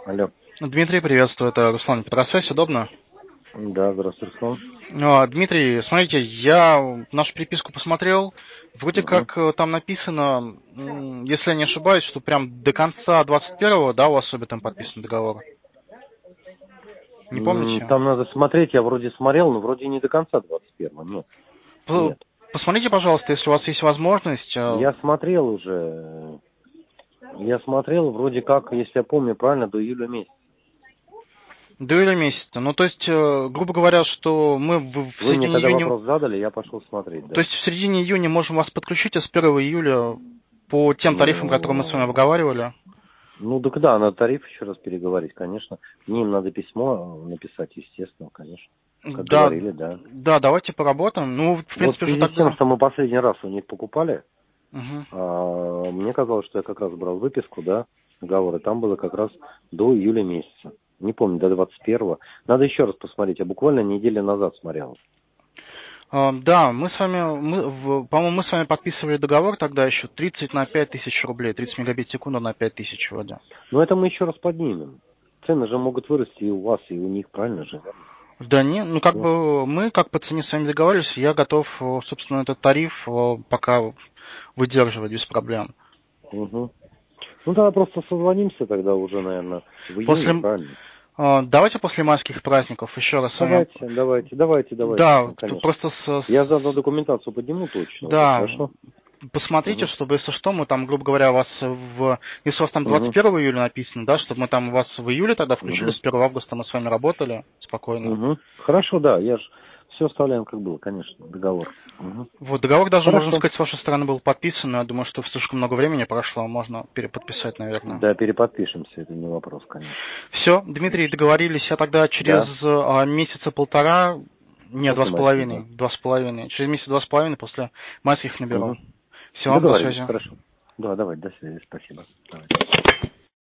Алло. Дмитрий, приветствую, это Руслан Петросвязь, удобно? Да, здравствуй, Руслан. Дмитрий, смотрите, я нашу переписку посмотрел, вроде как там написано, если я не ошибаюсь, что прям до конца 21-го, да, у вас с Обитом подписан договор? Не помните? Там надо смотреть, я вроде смотрел, но вроде не до конца 21-го, нет. Нет. Посмотрите, пожалуйста, если у вас есть возможность. Я смотрел уже. Я смотрел, вроде как, если я помню правильно, до июля месяца. До июля месяца. Ну, то есть, грубо говоря, что мы в Вы середине мне когда июня... вопрос задали, я пошел смотреть, да. То есть, в середине июня можем вас подключить, а с 1 июля по тем тарифам, которые мы с вами обговаривали? Ну, так да, надо тариф еще раз переговорить, конечно. Мне им надо письмо написать, естественно, конечно. Как Да, говорили, да. да, давайте поработаем. Ну, в Вот в принципе, уже связи с тем, тогда... что мы последний раз у них покупали, Угу. мне казалось, что я как раз брал выписку, да, договора. Там было как раз до июля месяца. Не помню, до 21-го. Надо еще раз посмотреть. Я буквально неделю назад смотрел. Да, мы с вами, по-моему, мы с вами подписывали договор тогда еще 30 на 5000 рублей, 30 мегабит в секунду на 5000 вроде. Но это мы еще раз поднимем. Цены же могут вырасти и у вас, и у них, правильно же? Да не, ну как Нет? бы мы как по цене с вами договаривались, я готов, собственно, этот тариф пока выдерживать без проблем. Угу. Ну, тогда просто созвонимся тогда уже, наверное, в июне, После, правильно? давайте после майских праздников еще раз с вами. Давайте, Да, конечно. просто Я заодно документацию подниму точно уже, да, хорошо? посмотрите, Угу. чтобы, если что, мы там, грубо говоря, если у вас там 21 июля написано, да, чтобы мы там вас в июле тогда включили, Угу. с 1 августа мы с вами работали спокойно. Угу. Хорошо, да, я же все оставляем как было, конечно, договор. Угу. Вот, договор даже, можно Хорошо. сказать, с вашей стороны был подписан, но я думаю, что слишком много времени прошло, можно переподписать, наверное. Да, переподпишемся, это не вопрос, конечно. Все, Дмитрий, Конечно. договорились, я тогда Да, через месяца полтора, не, после майских, да. 2,5, через месяц 2,5 после майских наберу. Угу. Все, до Договорились, связи. хорошо. Да, давай, до связи, спасибо. Давай.